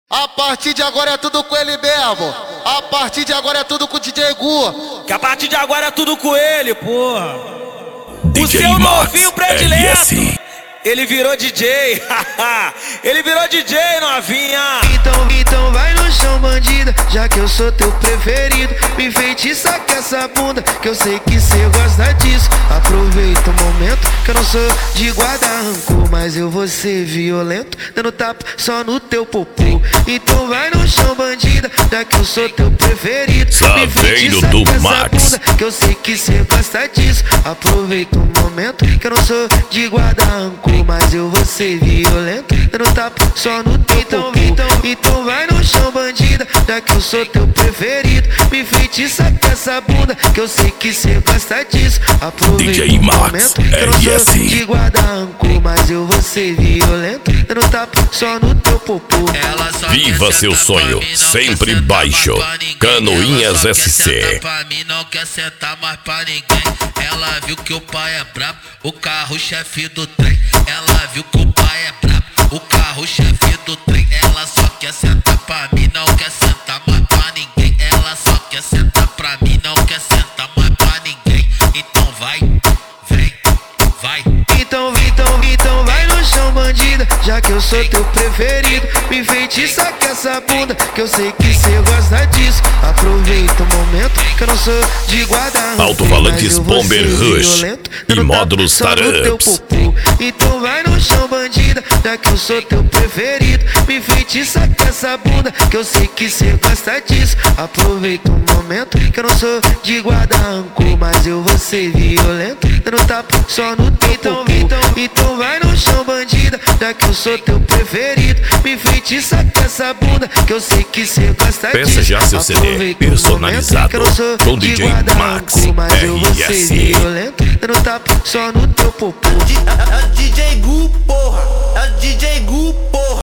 A partir de agora é tudo com ele mesmo. A partir de agora é tudo com o DJ Gu. Que a partir de agora é tudo com ele, porra. DJ o seu Max, novinho predileto. RS. Ele virou DJ. Ele virou DJ, novinha. Então vai no chão, bandida, já que eu sou teu preferido. Me enfeitiça com essa bunda, que eu sei que cê gosta disso. Aproveita o momento, que eu não sou de guarda rancor, mas eu vou ser violento, dando tapa só no teu popô. Então vai no chão, bandida, já que eu sou teu preferido. Me enfeitiça do com essa Max, bunda, que eu sei que cê gosta disso. Aproveita o momento, que eu não sou de guarda rancor, mas eu vou ser violento, dando tapa só no teu popô. Então vai no chão, bandida, já que eu sou teu preferido. Me enfeitiça com essa bunda, que eu sei que cê gosta disso. Aproveita DJ o Max, momento, que eu não RS. sou de guarda rancor, mas eu vou ser violento, dando tapa só no teu popô. Viva seu sonho, sempre baixo. Canoinhas SC. Pra mim não quer sentar mais pra ninguém. Ela viu que o pai é brabo, o carro-chefe do trem. Ela viu que o pai é brabo, o carro-chefe do trem. Ela só quer sentar pra mim, não quer sentar mais pra ninguém. Ela só quer sentar pra mim, não quer sentar mais pra ninguém. Então vai, vem, vai. Então vai no chão, bandida, já que eu sou teu preferido. Me enfeitiça com essa bunda, que eu sei que cê gosta disso. Aproveita o momento, que eu não sou de guarda rancor, Alto-falantes mas eu vou Bomber ser Rush violento, e dando módulos tapa só no teu Taramps. popô. Então vai no chão, bandida, já que eu sou teu preferido. Me enfeitiça com essa bunda, que eu sei que cê gosta disso. Aproveita o momento, que eu não sou de guarda rancor, mas eu vou ser violento, dando tapa só no teu popô. Então vai no chão, bandida, já que eu sou teu preferido. Me enfeitiça com essa bunda, que eu sei que cê gosta disso. Peça já seu CD Aproveita o personalizado momento, que eu não sou com de DJ guarda Max, rancor, mas eu vou ser RS. violento, dando tapa só no teu popô. É o DJ Gu, porra. É o DJ Gu, porra.